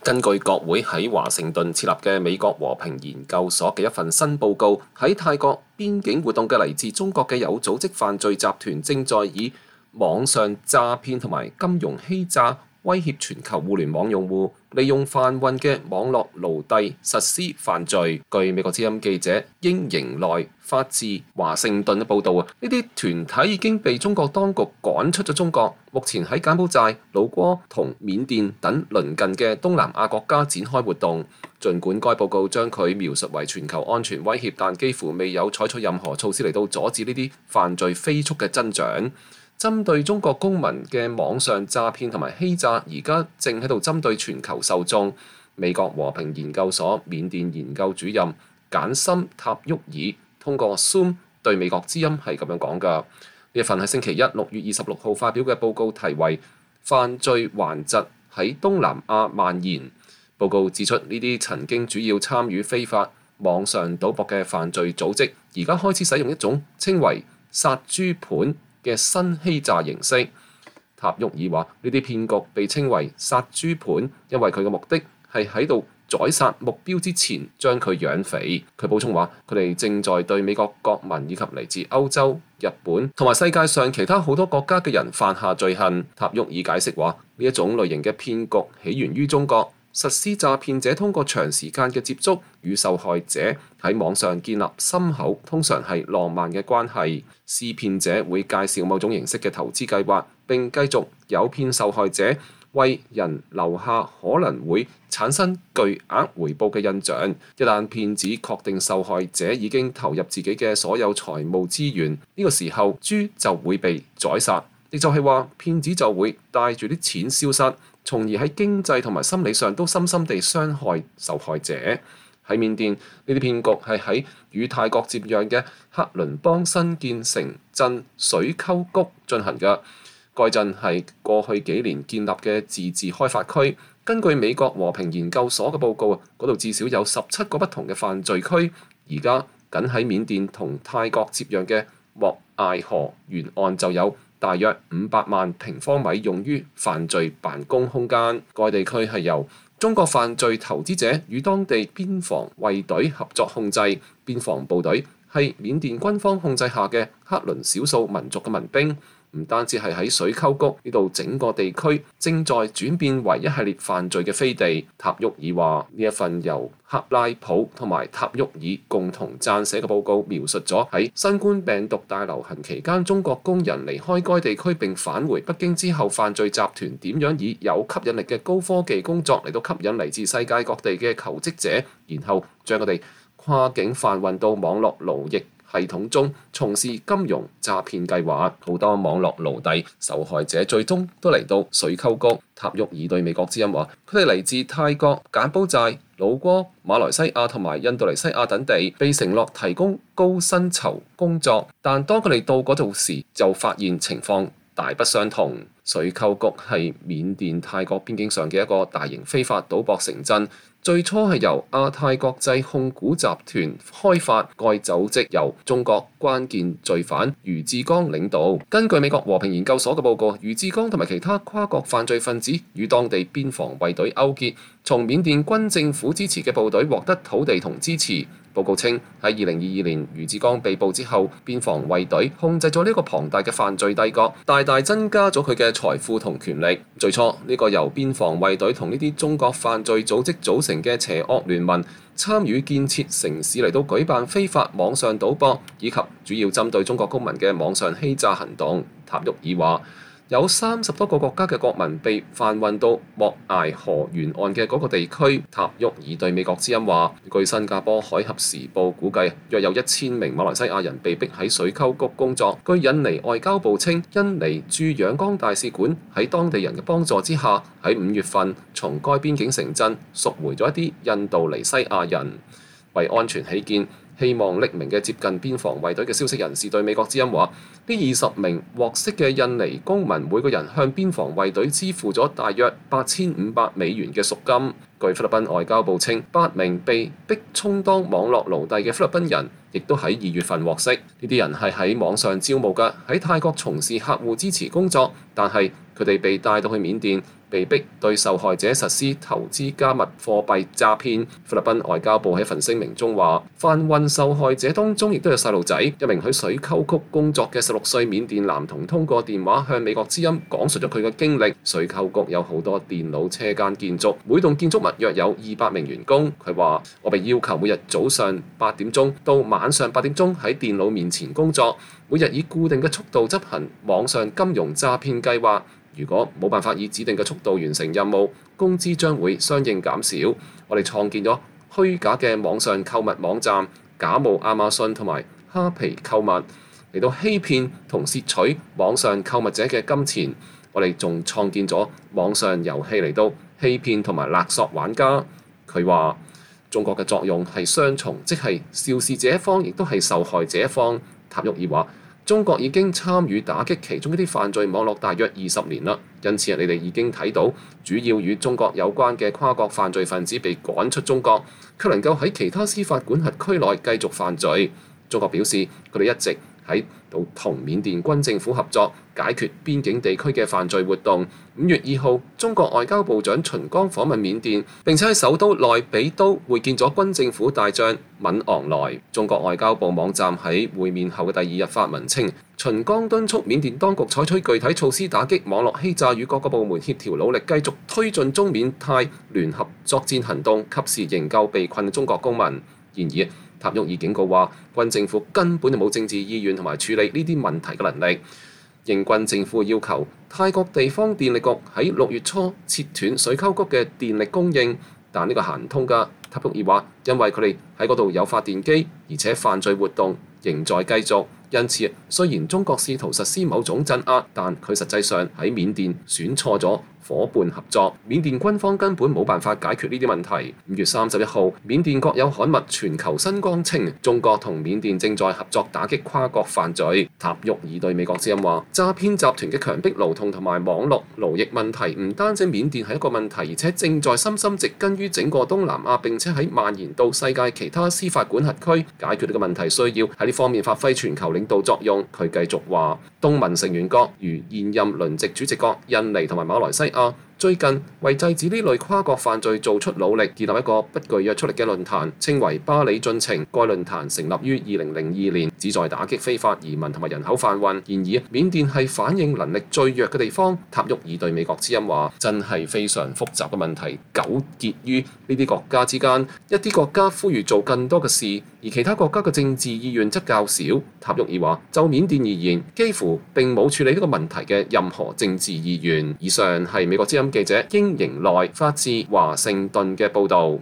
根據國會喺華盛頓設立嘅美國和平研究所嘅一份新報告，喺泰國邊境活動嘅嚟自中國嘅有組織犯罪集團正在以網上詐騙同埋金融欺詐威脅全球互聯網用戶，利用販運嘅網絡奴隸實施犯罪。據美國之音記者英營內發自華盛頓嘅報導，呢啲團體已經被中國當局趕出咗中國，目前喺柬埔寨、老撾同緬甸等鄰近嘅東南亞國家展開活動。儘管該報告將佢描述為全球安全威脅，但幾乎未有採取任何措施嚟到阻止呢啲犯罪飛速嘅增長。針對中國公民嘅網上詐騙同埋欺詐，而家正喺度針對全球受眾。美國和平研究所緬甸研究主任簡森塔沃爾通過 Zoom 對美國之音係咁樣講㗎。呢一份喺星期一6月26號發表嘅報告題為《犯罪頑疾喺東南亞蔓延》。報告指出，呢啲曾經主要參與非法網上賭博嘅犯罪組織，而家開始使用一種稱為殺豬盤嘅新欺詐形式。塔沃爾話：呢啲騙局被稱為殺豬盤，因為佢嘅目的係喺度宰殺目標之前將佢養肥。佢補充話：佢哋正在對美國國民以及嚟自歐洲、日本同埋世界上其他好多國家嘅人犯下罪行。塔沃爾解釋話：呢一種類型嘅騙局起源於中國。實施詐騙者通過長時間嘅接觸與受害者喺網上建立深厚，通常係浪漫嘅關係。施騙者會介紹某種形式嘅投資計劃，並繼續誘騙受害者，為人留下可能會產生巨額回報嘅印象。一旦騙子確定受害者已經投入自己嘅所有財務資源，呢個時候豬就會被宰殺，亦就係話騙子就會帶住啲錢消失，從而喺經濟同埋心理上都深深地傷害受害者。喺緬甸，呢啲騙局係喺與泰國接壤嘅克倫邦新建城鎮水溝谷進行嘅。該鎮係過去幾年建立嘅自治開發區。根據美國和平研究所嘅報告，嗰度至少有17個不同嘅犯罪區。而家僅喺緬甸同泰國接壤嘅莫艾河沿岸就有大約500萬平方米用於犯罪辦公空間。該地區係由中國犯罪投資者與當地邊防衛隊合作控制。邊防部隊係緬甸軍方控制下嘅克倫少數民族嘅民兵。唔單止係喺水溝谷呢度，整個地區正在轉變為一系列犯罪嘅飛地。塔沃爾話：呢一份由克拉普同埋塔沃爾共同撰寫嘅報告，描述咗喺新冠病毒大流行期間，中國工人離開該地區並返回北京之後，犯罪集團點樣以有吸引力嘅高科技工作嚟到吸引嚟自世界各地嘅求職者，然後將佢哋跨境販運到網絡奴役系統中從事金融詐騙計劃。好多網絡奴隸受害者最終都嚟到水溝谷。塔沃爾對美國之音話：佢哋嚟自泰國、柬埔寨、老撾、馬來西亞同埋印度尼西亞等地，被承諾提供高薪酬工作，但當佢哋到嗰度時，就發現情況大不相同。水溝谷係緬甸泰國邊境上嘅一個大型非法賭博城鎮。最初係由亞太國際控股集團開發，該組織由中國關鍵罪犯余志剛領導。根據美國和平研究所嘅報告，余志剛同埋其他跨國犯罪分子與當地邊防衛隊勾結，從緬甸軍政府支持嘅部隊獲得土地同支持。報告稱喺2022年余志剛被捕之後，邊防衛隊控制咗呢個龐大嘅犯罪帝國，大大增加咗佢嘅財富同權力。最初呢個由邊防衛隊同呢啲中國犯罪組織組成嘅邪惡聯盟，參與建設城市嚟到舉辦非法網上賭博，以及主要針對中國公民嘅網上欺詐行動。塔沃爾話：有30多個國家嘅國民被販運到莫艾河沿岸嘅嗰個地區。塔沃爾對美國之音話：據新加坡海峽時報估計，約有1000名馬來西亞人被逼喺水溝谷工作。據印尼外交部稱，印尼駐仰光大使館喺當地人嘅幫助之下，喺5月份從該邊境城鎮贖回咗一啲印度尼西亞人。為安全起見，希望匿名嘅接近邊防衛隊嘅消息人士對美國之音話：呢20名獲釋嘅印尼公民每個人向邊防衛隊支付咗大約8500美元嘅贖金。據菲律賓外交部稱，8名被逼充當網絡奴隸嘅菲律賓人，亦都喺2月份獲釋。呢啲人係喺網上招募嘅，喺泰國從事客戶支持工作，但係佢哋被帶到去緬甸， 被逼對受害者實施投資加密貨幣詐騙。菲律賓外交部喺一份聲明中話，販運受害者當中亦都有細路仔。一名喺水溝谷工作嘅16歲緬甸男童通過電話向美國之音講述咗佢嘅經歷。水溝谷有好多電腦車間建築，每棟建築物約有200名員工。佢話：我被要求每日早上8點鐘到晚上8點鐘喺電腦面前工作，每日以固定嘅速度執行網上金融詐騙計劃。如果冇辦法以指定嘅速度完成任務，工資將會相應減少。我哋創建咗虛假嘅網上購物網站，假冒亞馬遜同埋蝦皮購物，嚟到欺騙同竊取網上購物者嘅金錢。我哋仲創建咗網上遊戲嚟到欺騙同埋勒索玩家。佢話中國嘅作用係雙重，即係肇事者一方亦都係受害者一方。塔沃爾話：中國已經參與打擊其中一啲犯罪網絡大約20年啦，因此你哋已經睇到主要與中國有關嘅跨國犯罪分子被趕出中國，卻能夠喺其他司法管轄區內繼續犯罪。中國表示佢哋一直喺度同緬甸軍政府合作，解決邊境地區嘅犯罪活動。5月2號，中國外交部長秦剛訪問緬甸，並且喺首都內比都會見咗軍政府大將敏昂萊。中國外交部網站喺會面後嘅第2日發文稱，秦剛敦促緬甸當局採取具體措施打擊網絡欺詐，與各個部門協調努力，繼續推進中緬泰聯合作戰行動，及時營救被困嘅中國公民。然而，塔沃爾警告話，軍政府根本就冇政治意願同埋處理呢啲問題嘅能力。應軍政府要求，泰國地方電力局喺6月初切斷水溝谷嘅電力供應，但呢個行唔通㗎。塔沃爾話，因為佢哋喺嗰度有發電機，而且犯罪活動仍在繼續。因此，雖然中國試圖實施某種鎮壓，但佢實際上喺緬甸選錯咗伙伴合作。緬甸軍方根本冇辦法解決呢啲問題。5月31號，緬甸國有刊物《全球新光》稱，中國同緬甸正在合作打擊跨國犯罪。塔沃爾對美國之音話，詐騙集團嘅強迫勞動同埋網絡勞役問題唔單止緬甸係一個問題，而且正在深深植根於整個東南亞，並且喺蔓延到世界其他司法管轄區。解決呢個問題需要喺呢方面發揮全球領導作用。佢繼續話，東盟成員國如現任輪值主席國印尼同埋馬來西亞最近為制止呢類跨國犯罪做出努力，建立一個不具約束力嘅論壇，稱為巴里進程。該論壇成立於2002年，旨在打擊非法移民同埋人口販運。然而，緬甸係反應能力最弱嘅地方。塔沃爾對美國之音話，真係非常複雜嘅問題，糾結於呢啲國家之間。一啲國家呼籲做更多嘅事，而其他國家嘅政治意願則較少。塔沃爾話，就緬甸而言，幾乎並冇處理呢個問題嘅任何政治意願。以上係美國之音記者英營內發自華盛頓嘅報導。